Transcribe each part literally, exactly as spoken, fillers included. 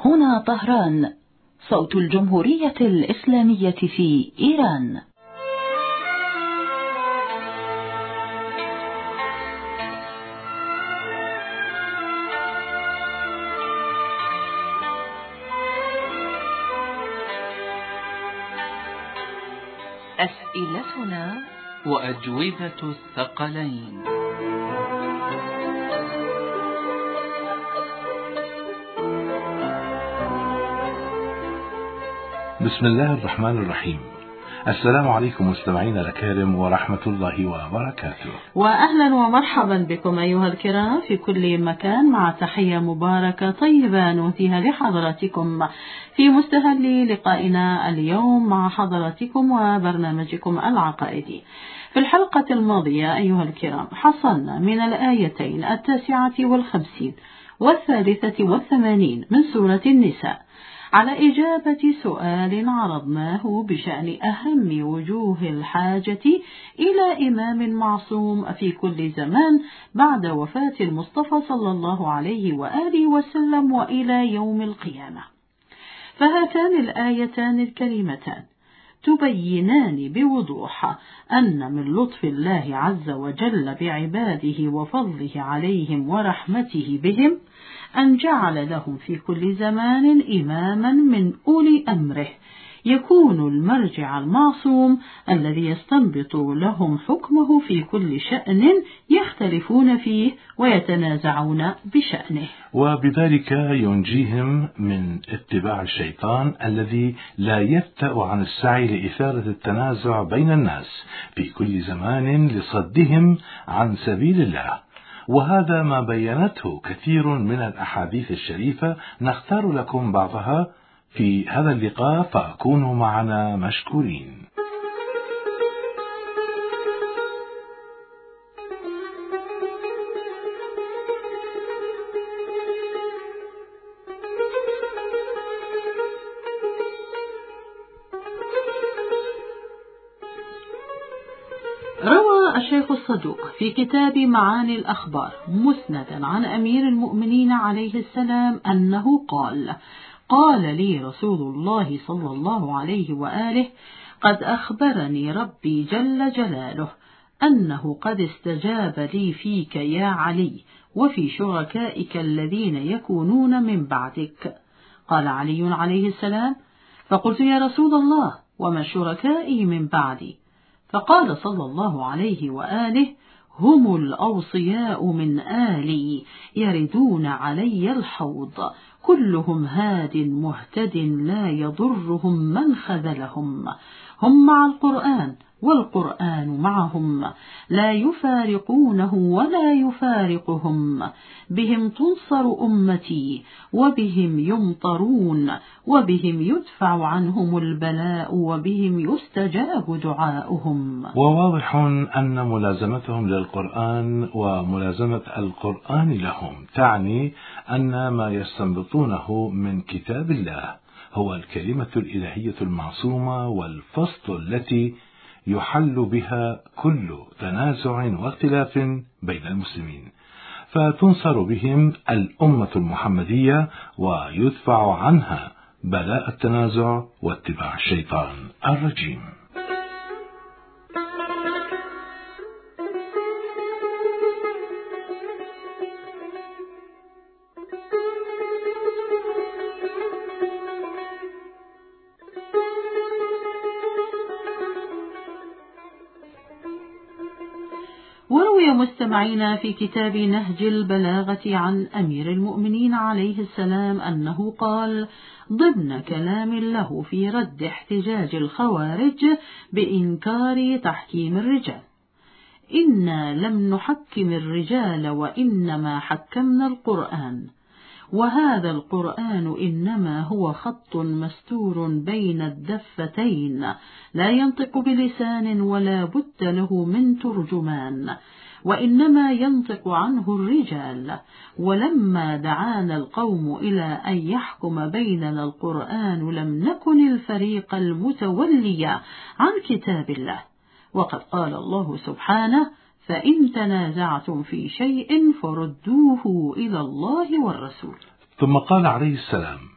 هنا طهران، صوت الجمهورية الإسلامية في إيران. أسئلتنا وأجوبة الثقلين. بسم الله الرحمن الرحيم. السلام عليكم مستمعينا الكرام ورحمة الله وبركاته، وأهلا ومرحبا بكم أيها الكرام في كل مكان، مع تحية مباركة طيبة نهديها لحضراتكم في مستهل لقائنا اليوم مع حضراتكم وبرنامجكم العقائدي. في الحلقة الماضية أيها الكرام حصلنا من الآيتين التاسعة والخمسين والثالثة والثمانين من سورة النساء على إجابة سؤال عرضناه بشأن أهم وجوه الحاجة إلى إمام معصوم في كل زمان بعد وفاة المصطفى صلى الله عليه وآله وسلم وإلى يوم القيامة. فهاتان الآيتان الكريمتان تبينان بوضوح أن من لطف الله عز وجل بعباده وفضله عليهم ورحمته بهم أن جعل لهم في كل زمان إماما من أولي أمره يكون المرجع المعصوم الذي يستنبط لهم حكمه في كل شأن يختلفون فيه ويتنازعون بشأنه، وبذلك ينجيهم من اتباع الشيطان الذي لا يفتأ عن السعي لإثارة التنازع بين الناس في كل زمان لصدهم عن سبيل الله. وهذا ما بينته كثير من الأحاديث الشريفة، نختار لكم بعضها في هذا اللقاء، فكونوا معنا مشكورين. روى الشيخ الصدوق في كتاب معاني الأخبار مسندا عن أمير المؤمنين عليه السلام أنه قال: قال لي رسول الله صلى الله عليه وآله: قد أخبرني ربي جل جلاله أنه قد استجاب لي فيك يا علي وفي شركائك الذين يكونون من بعدك. قال علي عليه السلام: فقلت يا رسول الله وما شركائي من بعدي؟ فقال صلى الله عليه وآله: هم الأوصياء من آلي يردون علي الحوض، كلهم هاد مهتد لا يضرهم من خذلهم، هم مع القرآن والقرآن معهم، لا يفارقونه ولا يفارقهم، بهم تنصر أمتي وبهم يمطرون وبهم يدفع عنهم البلاء وبهم يستجاب دعاؤهم. وواضح أن ملازمتهم للقرآن وملازمة القرآن لهم تعني أن ما يستنبطونه من كتاب الله هو الكلمة الإلهية المعصومة والفصل التي يحل بها كل تنازع واختلاف بين المسلمين، فتنصر بهم الأمة المحمدية ويدفع عنها بلاء التنازع واتباع الشيطان الرجيم. وروي مستمعين في كتاب نهج البلاغة عن أمير المؤمنين عليه السلام أنه قال ضمن كلام له في رد احتجاج الخوارج بإنكار تحكيم الرجال: إنا لم نحكم الرجال وإنما حكمنا القرآن، وهذا القرآن إنما هو خط مستور بين الدفتين لا ينطق بلسان ولا بد له من ترجمان، وإنما ينطق عنه الرجال. ولما دعانا القوم إلى أن يحكم بيننا القرآن لم نكن الفريق المتولي عن كتاب الله، وقد قال الله سبحانه: فإن تنازعتم في شيء فردوه إلى الله والرسول. ثم قال عليه السلام: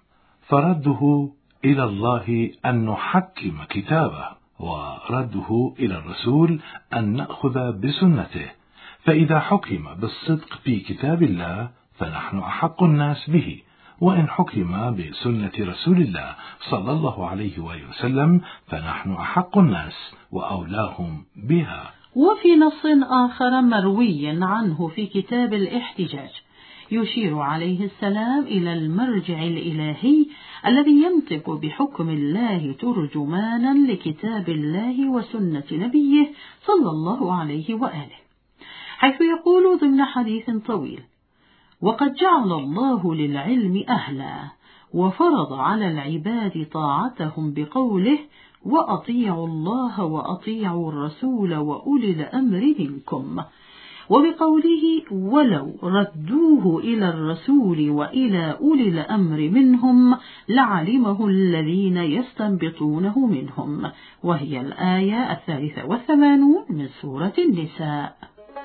فرده إلى الله أن نحكم كتابه، ورده إلى الرسول أن نأخذ بسنته. فإذا حكم بالصدق في كتاب الله فنحن أحق الناس به، وإن حكم بسنة رسول الله صلى الله عليه وآله وسلم فنحن أحق الناس وأولاهم بها. وفي نص آخر مروي عنه في كتاب الاحتجاج يشير عليه السلام إلى المرجع الإلهي الذي ينطق بحكم الله ترجمانا لكتاب الله وسنة نبيه صلى الله عليه وآله، حيث يقول ضمن حديث طويل: وقد جعل الله للعلم أهلا وفرض على العباد طاعتهم بقوله: وأطيعوا الله وأطيعوا الرسول وأولي الأمر منكم، وبقوله: ولو ردوه إلى الرسول وإلى أولي الأمر منهم لعلمه الذين يستنبطونه منهم، وهي الآية الثالثة والثمانون من سورة النساء.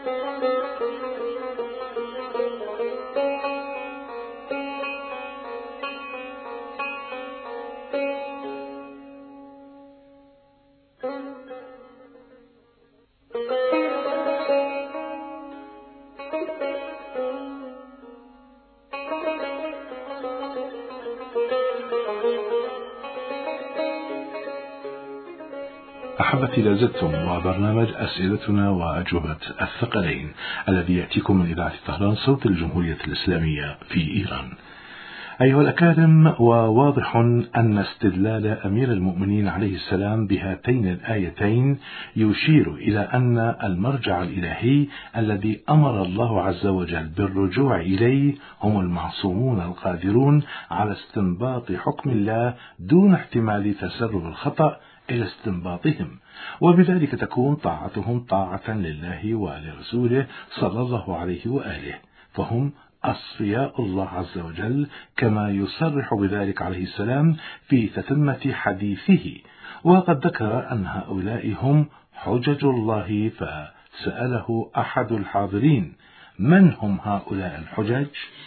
أحبتي، لازلتم وبرنامج أسئلتنا وأجوبة الثقلين الذي يأتيكم من إذاعة طهران صوت الجمهورية الإسلامية في إيران. أيها الأكارم، وواضح أن استدلال أمير المؤمنين عليه السلام بهاتين الآيتين يشير إلى أن المرجع الإلهي الذي أمر الله عز وجل بالرجوع إليه هم المعصومون القادرون على استنباط حكم الله دون احتمال تسرب الخطأ إلى استنباطهم، وبذلك تكون طاعتهم طاعة لله ولرسوله صلى الله عليه وآله، فهم أصفياء الله عز وجل كما يصرح بذلك عليه السلام في تتمة حديثه. وقد ذكر أن هؤلاء هم حجج الله، فسأله أحد الحاضرين: من هم هؤلاء الحجج؟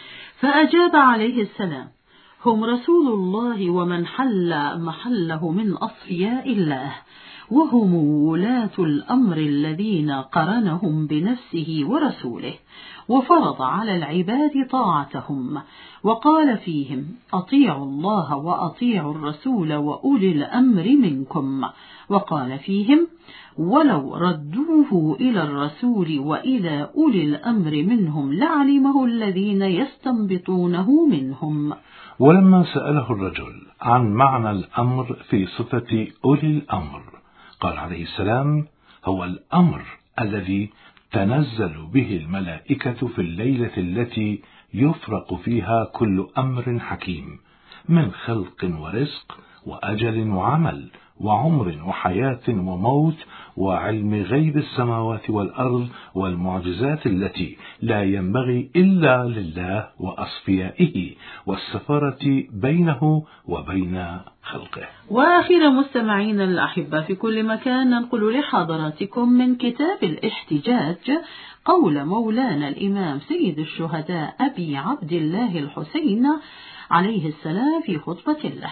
فأجاب عليه السلام: هم رسول الله ومن حل محله من أصفياء الله، وهم ولاة الأمر الذين قرنهم بنفسه ورسوله وفرض على العباد طاعتهم، وقال فيهم: أطيعوا الله وأطيعوا الرسول وأولي الأمر منكم، وقال فيهم: ولو ردوه إلى الرسول وإلى أولي الأمر منهم لعلمه الذين يستنبطونه منهم. ولما سأله الرجل عن معنى الأمر في صفة أولي الأمر قال عليه السلام: هو الأمر الذي تنزل به الملائكة في الليلة التي يفرق فيها كل أمر حكيم، من خلق ورزق وأجل وعمل وعمر وحياة وموت وعلم غيب السماوات والأرض والمعجزات التي لا ينبغي إلا لله وأصفيائه والسفارة بينه وبين خلقه. وأخيرا مستمعين الأحبة في كل مكان، ننقل لحضراتكم من كتاب الاحتجاج قول مولانا الإمام سيد الشهداء أبي عبد الله الحسين عليه السلام في خطبة له: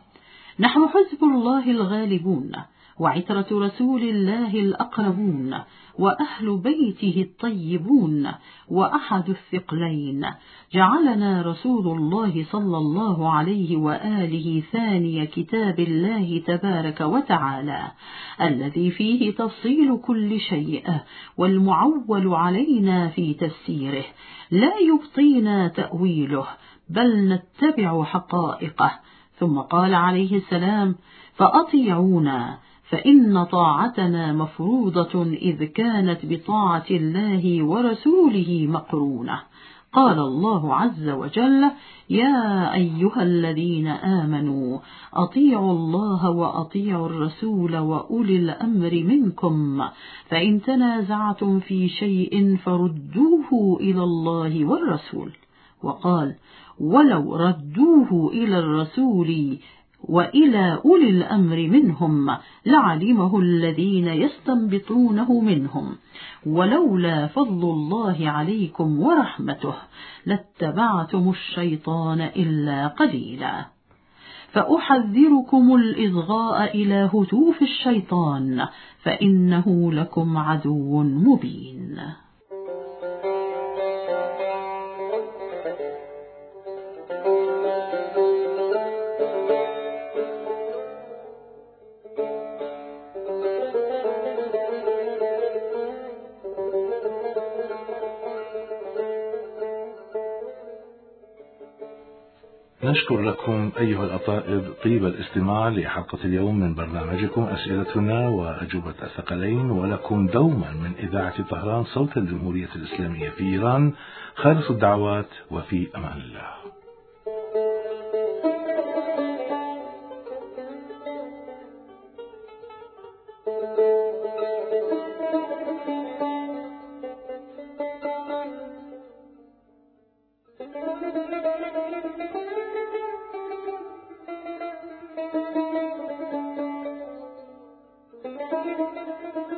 نحن حزب الله الغالبون، وعترة رسول الله الأقربون، وأهل بيته الطيبون، وأحد الثقلين، جعلنا رسول الله صلى الله عليه وآله ثاني كتاب الله تبارك وتعالى، الذي فيه تفصيل كل شيء والمعول علينا في تفسيره، لا يبطينا تأويله بل نتبع حقائقه. ثم قال عليه السلام: فأطيعونا، فإن طاعتنا مفروضة إذ كانت بطاعة الله ورسوله مقرونة. قال الله عز وجل: يا أيها الذين آمنوا أطيعوا الله وأطيعوا الرسول وأولي الأمر منكم، فإن تنازعتم في شيء فردوه إلى الله والرسول. وقال: ولو ردوه إلى الرسول وإلى أولي الأمر منهم لعلمه الذين يستنبطونه منهم، ولولا فضل الله عليكم ورحمته لاتبعتم الشيطان إلا قليلا. فأحذركم الإصغاء إلى هتوف الشيطان فإنه لكم عدو مبين. نشكر لكم أيها الأطائب طيب الاستماع لحلقة اليوم من برنامجكم أسئلتنا وأجوبة الثقلين، ولكم دوما من إذاعة طهران صوت الجمهورية الإسلامية في إيران خالص الدعوات، وفي أمان الله. Thank you.